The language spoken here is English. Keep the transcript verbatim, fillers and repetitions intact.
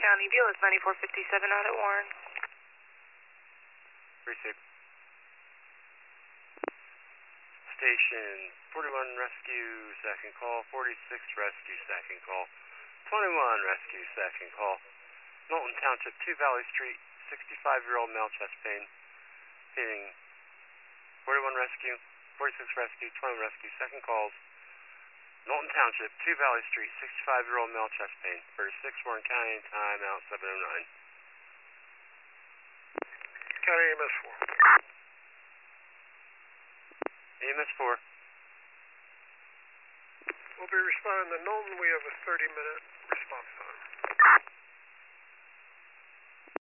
County View is ninety-four fifty-seven out at Warren. Received. Station forty-one Rescue, second call. forty-six Rescue, second call. twenty-one Rescue, second call. Knowlton Township, two Valley Street, sixty-five-year-old male chest pain. Hitting forty-one Rescue, forty-six Rescue, twenty-one Rescue, second calls. Knowlton Township, two Valley Street, sixty-five-year-old male chest pain. thirty-six Warren County, time out seven oh nine. County E M S four. E M S four. We'll be responding to Knowlton. We have a thirty minute response time.